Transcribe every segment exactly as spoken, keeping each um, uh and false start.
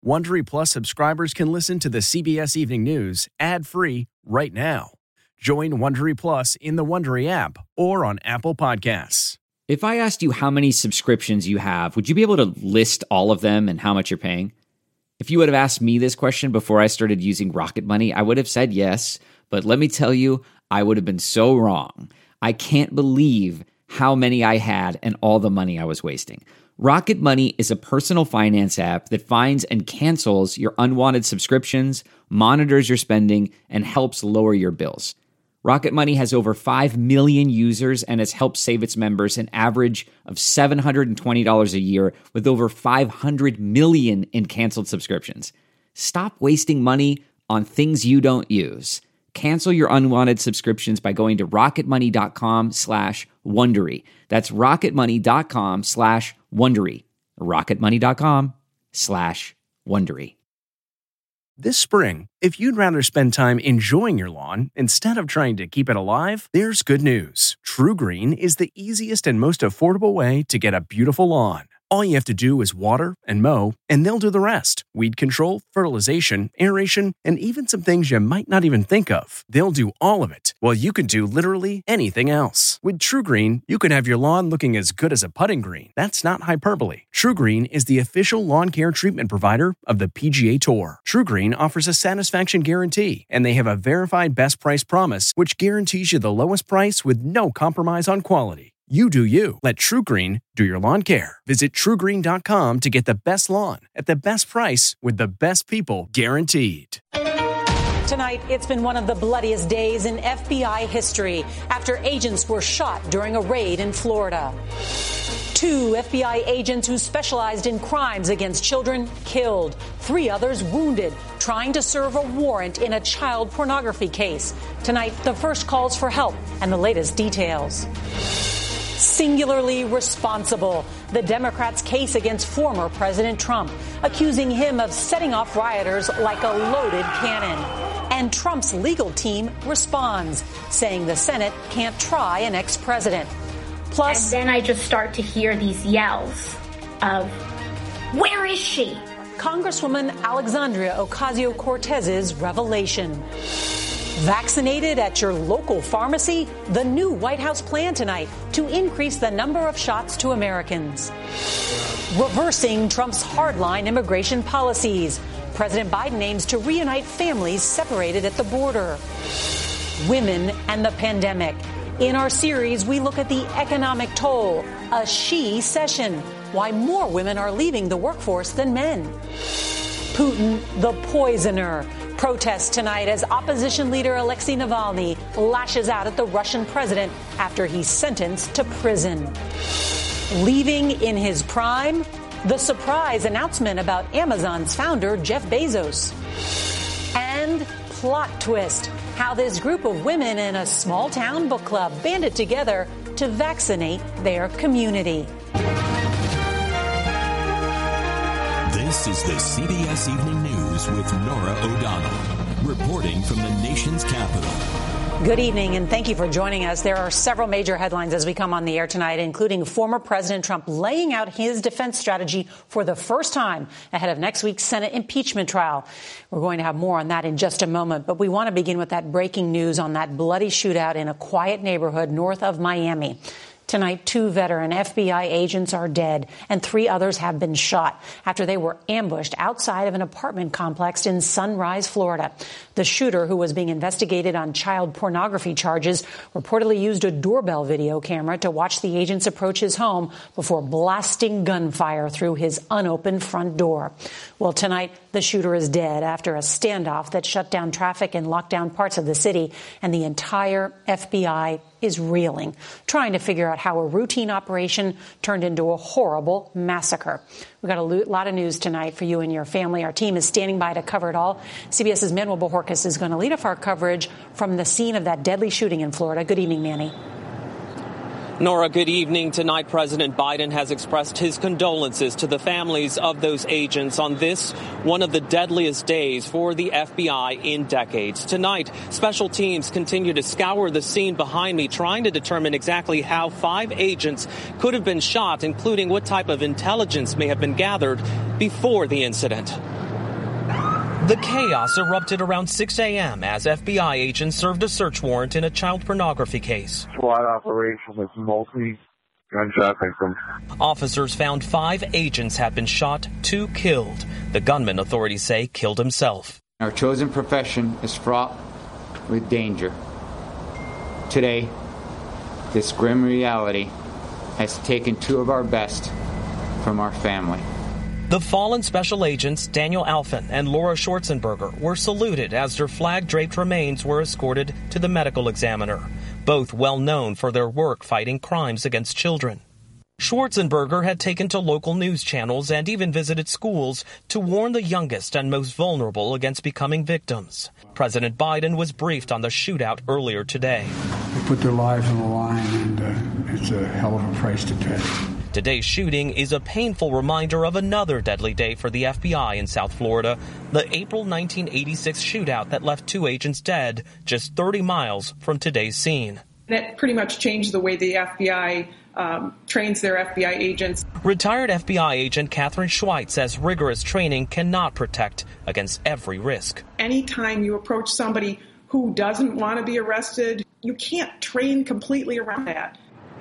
Wondery Plus subscribers can listen to the C B S Evening News ad-free right now. Join Wondery Plus in the Wondery app or on Apple Podcasts. If I asked you how many subscriptions you have, would you be able to list all of them and how much you're paying? If you would have asked me this question before I started using Rocket Money, I would have said yes, but let me tell you, I would have been so wrong. I can't believe how many I had and all the money I was wasting. Rocket Money is a personal finance app that finds and cancels your unwanted subscriptions, monitors your spending, and helps lower your bills. Rocket Money has over five million users and has helped save its members an average of seven hundred twenty dollars a year with over five hundred million in canceled subscriptions. Stop wasting money on things you don't use. Cancel your unwanted subscriptions by going to rocketmoney.com slash Wondery. That's rocketmoney.com slash Wondery. rocketmoney.com slash Wondery. This spring, if you'd rather spend time enjoying your lawn instead of trying to keep it alive, there's good news. True Green is the easiest and most affordable way to get a beautiful lawn. All you have to do is water and mow, and they'll do the rest. Weed control, fertilization, aeration, and even some things you might not even think of. They'll do all of it, while you can do literally anything else. With True Green, you can have your lawn looking as good as a putting green. That's not hyperbole. True Green is the official lawn care treatment provider of the P G A Tour. True Green offers a satisfaction guarantee, and they have a verified best price promise, which guarantees you the lowest price with no compromise on quality. You do you. Let True Green do your lawn care. Visit true green dot com to get the best lawn at the best price with the best people guaranteed. Tonight, it's been one of the bloodiest days in F B I history after agents were shot during a raid in Florida. Two F B I agents who specialized in crimes against children killed. Three others wounded, trying to serve a warrant in a child pornography case. Tonight, the first calls for help and the latest details. Singularly responsible, the Democrats' case against former President Trump, accusing him of setting off rioters like a loaded cannon. And Trump's legal team responds, saying the Senate can't try an ex-president. Plus, and then I just start to hear these yells of, where is she? Congresswoman Alexandria Ocasio-Cortez's revelation. Vaccinated at your local pharmacy? The new White House plan tonight to increase the number of shots to Americans. Reversing Trump's hardline immigration policies. President Biden aims to reunite families separated at the border. Women and the pandemic. In our series, we look at the economic toll. A she session. Why more women are leaving the workforce than men. Putin, the poisoner. Protests tonight as opposition leader Alexei Navalny lashes out at the Russian president after he's sentenced to prison. Leaving in his prime? The surprise announcement about Amazon's founder, Jeff Bezos. And plot twist, how this group of women in a small town book club banded together to vaccinate their community. This is the C B S Evening News with Norah O'Donnell, reporting from the nation's capital. Good evening, and thank you for joining us. There are several major headlines as we come on the air tonight, including former President Trump laying out his defense strategy for the first time ahead of next week's Senate impeachment trial. We're going to have more on that in just a moment, but we want to begin with that breaking news on that bloody shootout in a quiet neighborhood north of Miami. Tonight, two veteran F B I agents are dead and three others have been shot after they were ambushed outside of an apartment complex in Sunrise, Florida. The shooter, who was being investigated on child pornography charges, reportedly used a doorbell video camera to watch the agents approach his home before blasting gunfire through his unopened front door. Well, tonight, the shooter is dead after a standoff that shut down traffic and locked down parts of the city, and the entire F B I is reeling, trying to figure out how a routine operation turned into a horrible massacre. We've got a lot of news tonight for you and your family. Our team is standing by to cover it all. CBS's Manuel Bojorquez is going to lead off our coverage from the scene of that deadly shooting in Florida. Good evening, Manny. Nora, good evening. Tonight, President Biden has expressed his condolences to the families of those agents on this, one of the deadliest days for the F B I in decades. Tonight, special teams continue to scour the scene behind me, trying to determine exactly how five agents could have been shot, including what type of intelligence may have been gathered before the incident. The chaos erupted around six a.m. as F B I agents served a search warrant in a child pornography case. SWAT operation with multi gunshot victims. Officers found five agents had been shot, two killed. The gunman, authorities say, killed himself. Our chosen profession is fraught with danger. Today, this grim reality has taken two of our best from our family. The fallen special agents Daniel Alphen and Laura Schwarzenberger were saluted as their flag-draped remains were escorted to the medical examiner, both well known for their work fighting crimes against children. Schwarzenberger had taken to local news channels and even visited schools to warn the youngest and most vulnerable against becoming victims. President Biden was briefed on the shootout earlier today. They put their lives on the line, and uh, it's a hell of a price to pay. Today's shooting is a painful reminder of another deadly day for the F B I in South Florida, the April nineteen eighty-six shootout that left two agents dead just thirty miles from today's scene. That pretty much changed the way the F B I um, trains their F B I agents. Retired F B I agent Catherine Schweitz says rigorous training cannot protect against every risk. Anytime you approach somebody who doesn't want to be arrested, you can't train completely around that.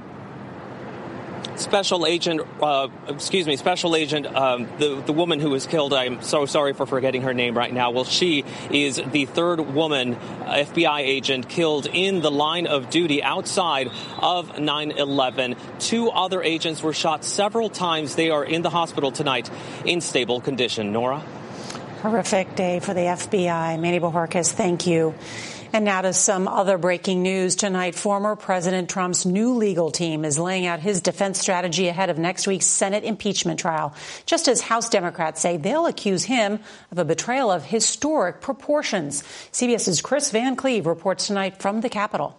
Special Agent, uh, excuse me, Special Agent, um, the, the woman who was killed, I'm so sorry for forgetting her name right now. Well, she is the third woman F B I agent killed in the line of duty outside of nine eleven. Two other agents were shot several times. They are in the hospital tonight in stable condition. Nora? Horrific day for the F B I. Manny Bojorquez, thank you. And now to some other breaking news tonight. Former President Trump's new legal team is laying out his defense strategy ahead of next week's Senate impeachment trial, just as House Democrats say they'll accuse him of a betrayal of historic proportions. CBS's Chris Van Cleve reports tonight from the Capitol.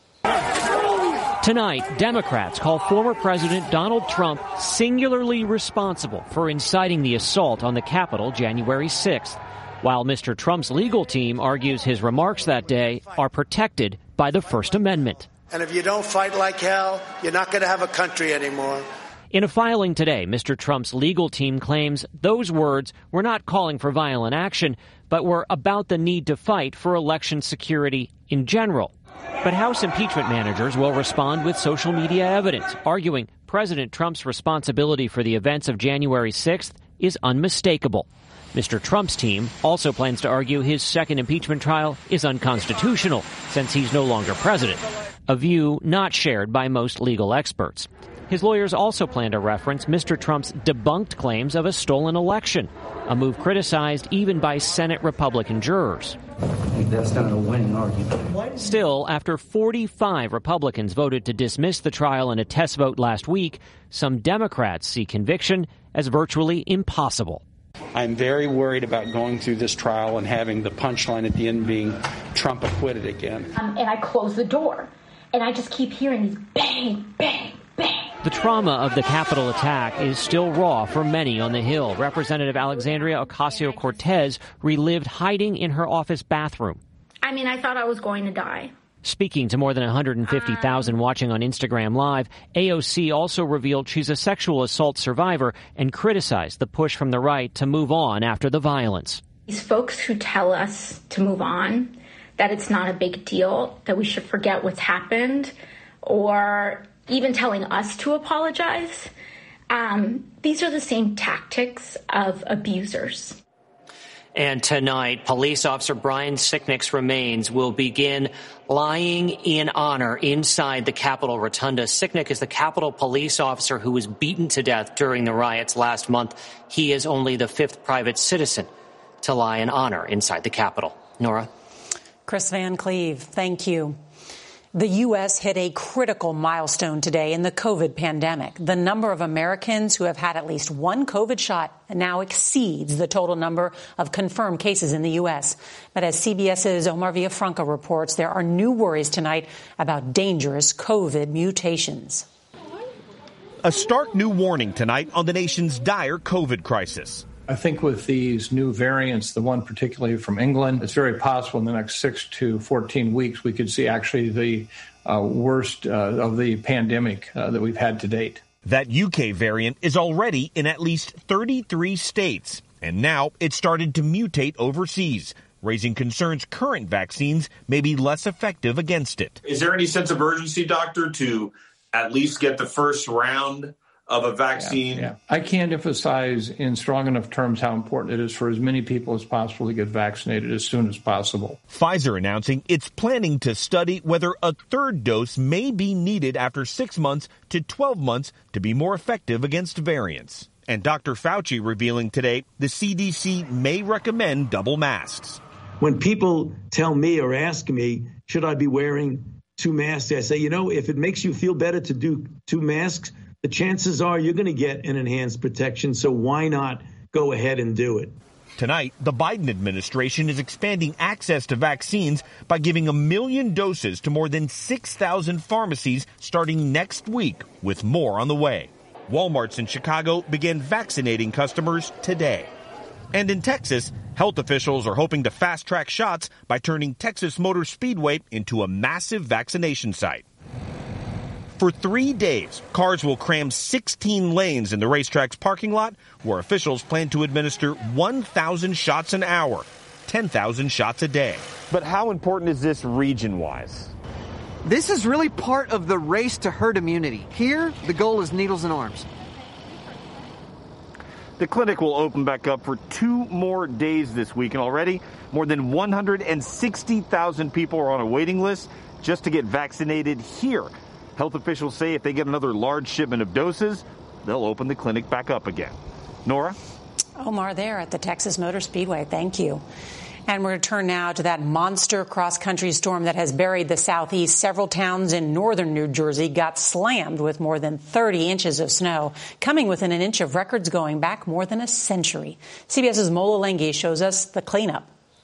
Tonight, Democrats call former President Donald Trump singularly responsible for inciting the assault on the Capitol January sixth. While Mister Trump's legal team argues his remarks that day are protected by the First Amendment. And if you don't fight like hell, you're not going to have a country anymore. In a filing today, Mister Trump's legal team claims those words were not calling for violent action, but were about the need to fight for election security in general. But House impeachment managers will respond with social media evidence, arguing President Trump's responsibility for the events of January sixth is unmistakable. Mister Trump's team also plans to argue his second impeachment trial is unconstitutional since he's no longer president, a view not shared by most legal experts. His lawyers also plan to reference Mister Trump's debunked claims of a stolen election, a move criticized even by Senate Republican jurors. I think that's not a winning argument. Still, after forty-five Republicans voted to dismiss the trial in a test vote last week, some Democrats see conviction as virtually impossible. I'm very worried about going through this trial and having the punchline at the end being Trump acquitted again. Um, and I close the door, and I just keep hearing these bang, bang, bang. The trauma of the Capitol attack is still raw for many on the Hill. Representative Alexandria Ocasio-Cortez relived hiding in her office bathroom. I mean, I thought I was going to die. Speaking to more than one hundred fifty thousand watching on Instagram Live, A O C also revealed she's a sexual assault survivor and criticized the push from the right to move on after the violence. These folks who tell us to move on, that it's not a big deal, that we should forget what's happened, or even telling us to apologize, um, these are the same tactics of abusers. And tonight, police officer Brian Sicknick's remains will begin lying in honor inside the Capitol Rotunda. Sicknick is the Capitol police officer who was beaten to death during the riots last month. He is only the fifth private citizen to lie in honor inside the Capitol. Nora? Chris Van Cleve, thank you. The U S hit a critical milestone today in the COVID pandemic. The number of Americans who have had at least one COVID shot now exceeds the total number of confirmed cases in the U S. But as CBS's Omar Villafranca reports, there are new worries tonight about dangerous COVID mutations. A stark new warning tonight on the nation's dire COVID crisis. I think with these new variants, the one particularly from England, it's very possible in the next six to fourteen weeks we could see actually the uh, worst uh, of the pandemic uh, that we've had to date. That U K variant is already in at least thirty-three states. And now it's started to mutate overseas, raising concerns current vaccines may be less effective against it. Is there any sense of urgency, doctor, to at least get the first round of a vaccine? Yeah, yeah. I can't emphasize in strong enough terms how important it is for as many people as possible to get vaccinated as soon as possible. Pfizer announcing it's planning to study whether a third dose may be needed after six months to twelve months to be more effective against variants. And Doctor Fauci revealing today the C D C may recommend double masks. When people tell me or ask me, should I be wearing two masks, I say, you know, if it makes you feel better to do two masks, the chances are you're going to get an enhanced protection. So why not go ahead and do it? Tonight, the Biden administration is expanding access to vaccines by giving a million doses to more than six thousand pharmacies starting next week, with more on the way. Walmarts in Chicago began vaccinating customers today. And in Texas, health officials are hoping to fast-track shots by turning Texas Motor Speedway into a massive vaccination site. For three days, cars will cram sixteen lanes in the racetrack's parking lot, where officials plan to administer one thousand shots an hour, ten thousand shots a day. But how important is this region-wise? This is really part of the race to herd immunity. Here, the goal is needles and arms. The clinic will open back up for two more days this week, and already more than one hundred sixty thousand people are on a waiting list just to get vaccinated here. Health officials say if they get another large shipment of doses, they'll open the clinic back up again. Nora? Omar there at the Texas Motor Speedway. Thank you. And we're going to turn now to that monster cross-country storm that has buried the southeast. Several towns in northern New Jersey got slammed with more than thirty inches of snow, coming within an inch of records going back more than a century. CBS's Mola Lenghi shows us the cleanup.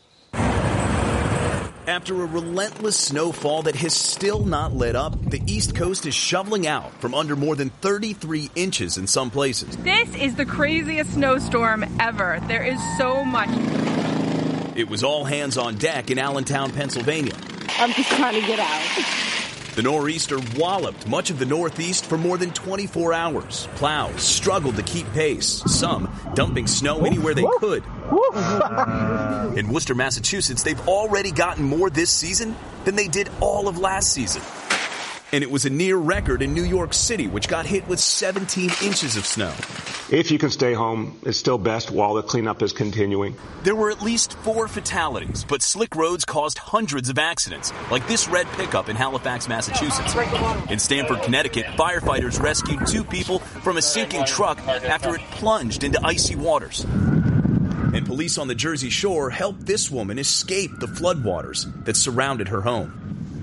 After a relentless snowfall that has still not let up, the East Coast is shoveling out from under more than thirty-three inches in some places. This is the craziest snowstorm ever. There is so much. It was all hands on deck in Allentown, Pennsylvania. I'm just trying to get out. The nor'easter walloped much of the Northeast for more than twenty-four hours. Plows struggled to keep pace, some dumping snow anywhere they could. In Worcester, Massachusetts, they've already gotten more this season than they did all of last season. And it was a near record in New York City, which got hit with seventeen inches of snow. If you can stay home, it's still best while the cleanup is continuing. There were at least four fatalities, but slick roads caused hundreds of accidents, like this red pickup in Halifax, Massachusetts. In Stamford, Connecticut, firefighters rescued two people from a sinking truck after it plunged into icy waters. And police on the Jersey Shore helped this woman escape the floodwaters that surrounded her home.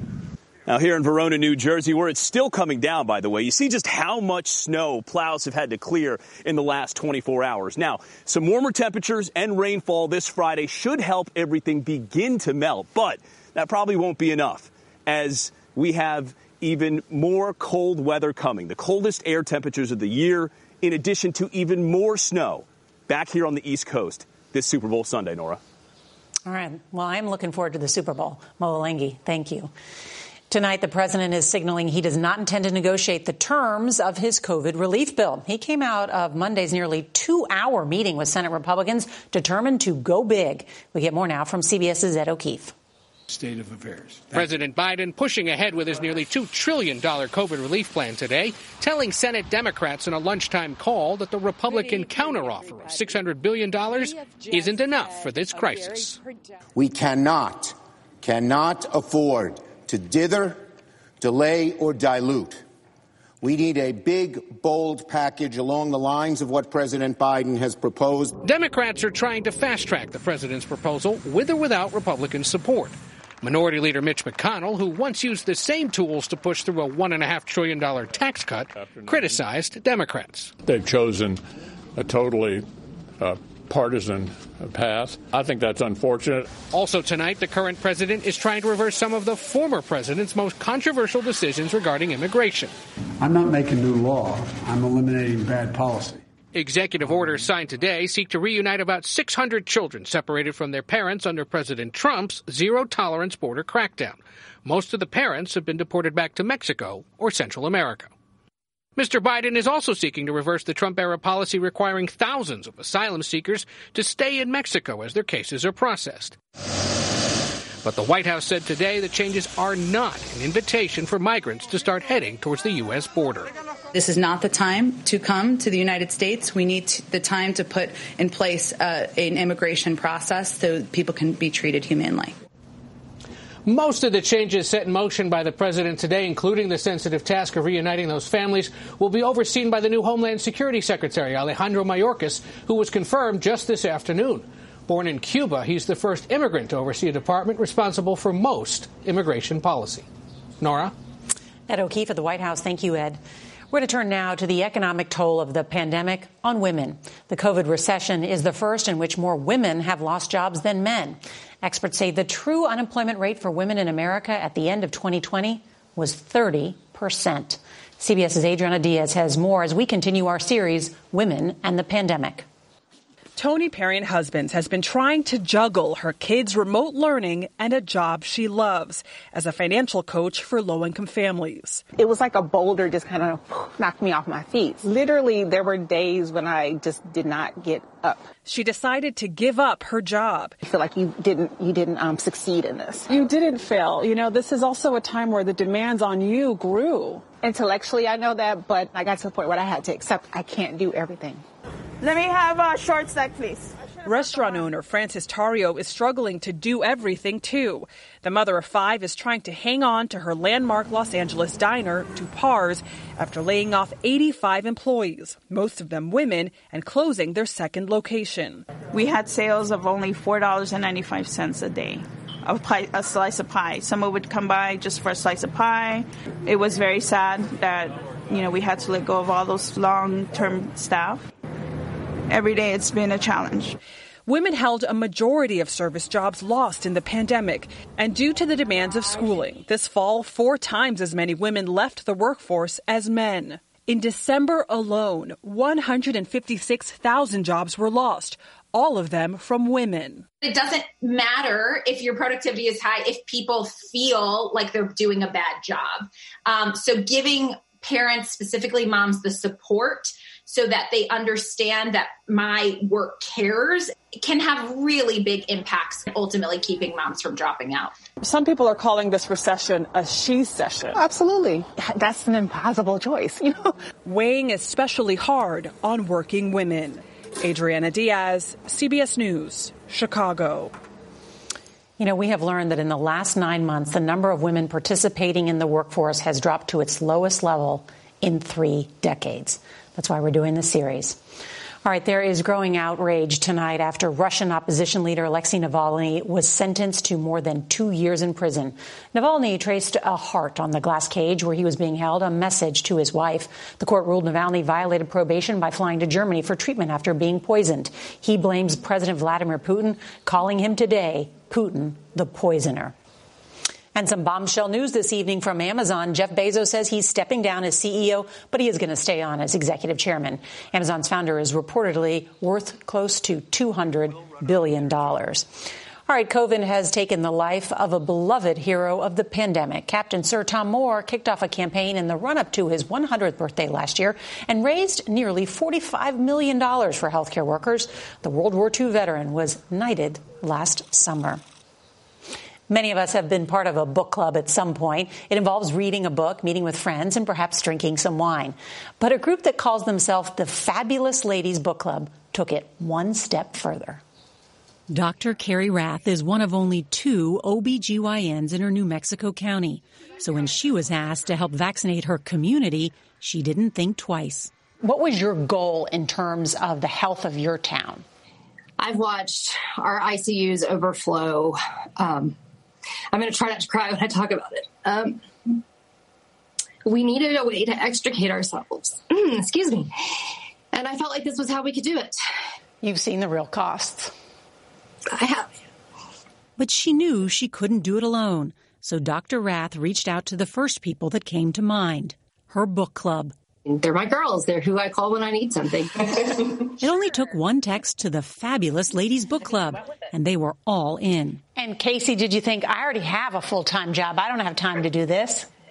Now here in Verona, New Jersey, where it's still coming down, by the way, you see just how much snow plows have had to clear in the last twenty-four hours. Now, some warmer temperatures and rainfall this Friday should help everything begin to melt, but that probably won't be enough, as we have even more cold weather coming, the coldest air temperatures of the year, in addition to even more snow back here on the East Coast this Super Bowl Sunday, Nora. All right. Well, I'm looking forward to the Super Bowl. Mola Lenghi, thank you. Tonight, the president is signaling he does not intend to negotiate the terms of his COVID relief bill. He came out of Monday's nearly two-hour meeting with Senate Republicans determined to go big. We get more now from CBS's Ed O'Keefe. State of affairs. Thank President Biden pushing ahead with his nearly two trillion dollars COVID relief plan today, telling Senate Democrats in a lunchtime call that the Republican counteroffer of six hundred billion dollars isn't enough for this crisis. We cannot, cannot afford to dither, delay, or dilute. We need a big, bold package along the lines of what President Biden has proposed. Democrats are trying to fast-track the president's proposal with or without Republican support. Minority Leader Mitch McConnell, who once used the same tools to push through a one point five trillion dollars tax cut, criticized Democrats. They've chosen a totally uh, partisan path. I think that's unfortunate. Also tonight, the current president is trying to reverse some of the former president's most controversial decisions regarding immigration. I'm not making new law. I'm eliminating bad policy. Executive orders signed today seek to reunite about six hundred children separated from their parents under President Trump's zero-tolerance border crackdown. Most of the parents have been deported back to Mexico or Central America. Mister Biden is also seeking to reverse the Trump-era policy requiring thousands of asylum seekers to stay in Mexico as their cases are processed. But the White House said today the changes are not an invitation for migrants to start heading towards the U S border. This is not the time to come to the United States. We need the time to put in place uh, an immigration process so people can be treated humanely. Most of the changes set in motion by the president today, including the sensitive task of reuniting those families, will be overseen by the new Homeland Security Secretary, Alejandro Mayorkas, who was confirmed just this afternoon. Born in Cuba, he's the first immigrant to oversee a department responsible for most immigration policy. Nora? Ed O'Keefe at the White House. Thank you, Ed. We're going to turn now to the economic toll of the pandemic on women. The COVID recession is the first in which more women have lost jobs than men. Experts say the true unemployment rate for women in America at the end of twenty twenty was thirty percent. CBS's Adriana Diaz has more as we continue our series, Women and the Pandemic. Toni Perrin-Husbands has been trying to juggle her kids' remote learning and a job she loves as a financial coach for low-income families. It was like a boulder just kind of knocked me off my feet. Literally, there were days when I just did not get up. She decided to give up her job. I feel like you didn't you didn't um, succeed in this. You didn't fail. You know, this is also a time where the demands on you grew. Intellectually, I know that, but I got to the point where I had to accept I can't do everything. Let me have a short stack, please. Restaurant owner Francis Tario is struggling to do everything, too. The mother of five is trying to hang on to her landmark Los Angeles diner, Two Pars, after laying off eighty-five employees, most of them women, and closing their second location. We had sales of only four dollars and ninety-five cents a day. A, pie, a slice of pie. Someone would come by just for a slice of pie. It was very sad that, you know, we had to let go of all those long-term staff. Every day it's been a challenge. Women held a majority of service jobs lost in the pandemic. And due to the demands of schooling, this fall, four times as many women left the workforce as men. In December alone, one hundred fifty-six thousand jobs were lost, all of them from women. It doesn't matter if your productivity is high if people feel like they're doing a bad job. Um, so giving parents, specifically moms, the support so that they understand that my work cares can have really big impacts, ultimately keeping moms from dropping out. Some people are calling this recession a she-cession. Absolutely. That's an impossible choice, you know. Weighing especially hard on working women. Adriana Diaz, C B S News, Chicago. You know, we have learned that in the last nine months, the number of women participating in the workforce has dropped to its lowest level in three decades. That's why we're doing this series. All right, there is growing outrage tonight after Russian opposition leader Alexei Navalny was sentenced to more than two years in prison. Navalny traced a heart on the glass cage where he was being held, a message to his wife. The court ruled Navalny violated probation by flying to Germany for treatment after being poisoned. He blames President Vladimir Putin, calling him today Putin the poisoner. And some bombshell news this evening from Amazon. Jeff Bezos says he's stepping down as C E O, but he is going to stay on as executive chairman. Amazon's founder is reportedly worth close to two hundred billion dollars. All right, COVID has taken the life of a beloved hero of the pandemic. Captain Sir Tom Moore kicked off a campaign in the run-up to his one hundredth birthday last year and raised nearly forty-five million dollars for healthcare workers. The World War Two veteran was knighted last summer. Many of us have been part of a book club at some point. It involves reading a book, meeting with friends, and perhaps drinking some wine. But a group that calls themselves the Fabulous Ladies Book Club took it one step further. Doctor Carrie Rath is one of only two O B G Y Ns in her New Mexico county. So when she was asked to help vaccinate her community, she didn't think twice. What was your goal in terms of the health of your town? I've watched our I C Us overflow. Um, I'm going to try not to cry when I talk about it. Um, we needed a way to extricate ourselves. Excuse me. And I felt like this was how we could do it. You've seen the real costs. I have. But she knew she couldn't do it alone. So Doctor Rath reached out to the first people that came to mind, her book club. They're my girls. They're who I call when I need something. It only took one text to the Fabulous Ladies Book Club, and they were all in. And Casey, did you think, I already have a full-time job. I don't have time to do this?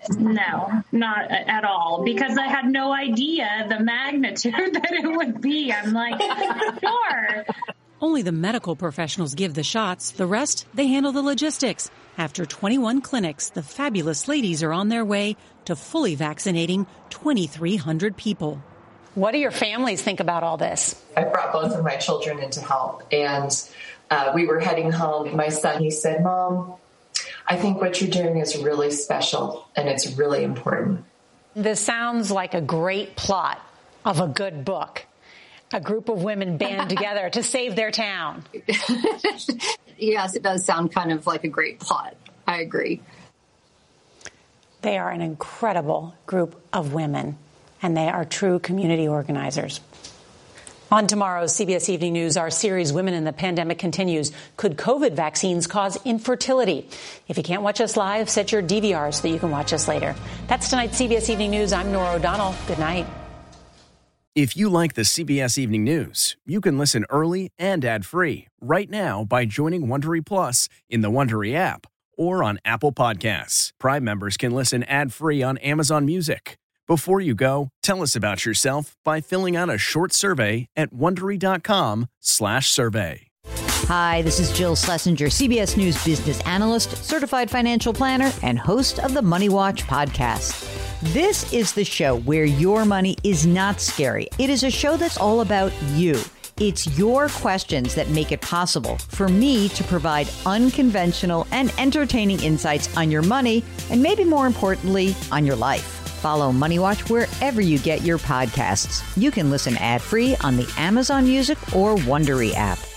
No, not at all, because I had no idea the magnitude that it would be. I'm like, sure. Only the medical professionals give the shots. The rest, they handle the logistics. After twenty-one clinics, the fabulous ladies are on their way to fully vaccinating twenty-three hundred people. What do your families think about all this? I brought both of my children in to help, and uh, we were heading home. My son, he said, Mom, I think what you're doing is really special, and it's really important. This sounds like a great plot of a good book. A group of women band together to save their town. Yes, it does sound kind of like a great plot. I agree. They are an incredible group of women, and they are true community organizers. On tomorrow's C B S Evening News, our series Women in the Pandemic continues. Could COVID vaccines cause infertility? If you can't watch us live, set your D V R so that you can watch us later. That's tonight's C B S Evening News. I'm Norah O'Donnell. Good night. If you like the C B S Evening News, you can listen early and ad-free right now by joining Wondery Plus in the Wondery app or on Apple Podcasts. Prime members can listen ad-free on Amazon Music. Before you go, tell us about yourself by filling out a short survey at Wondery.com slash survey. Hi, this is Jill Schlesinger, C B S News business analyst, certified financial planner, and host of the Money Watch podcast. This is the show where your money is not scary. It is a show that's all about you. It's your questions that make it possible for me to provide unconventional and entertaining insights on your money, and maybe more importantly, on your life. Follow Money Watch wherever you get your podcasts. You can listen ad-free on the Amazon Music or Wondery app.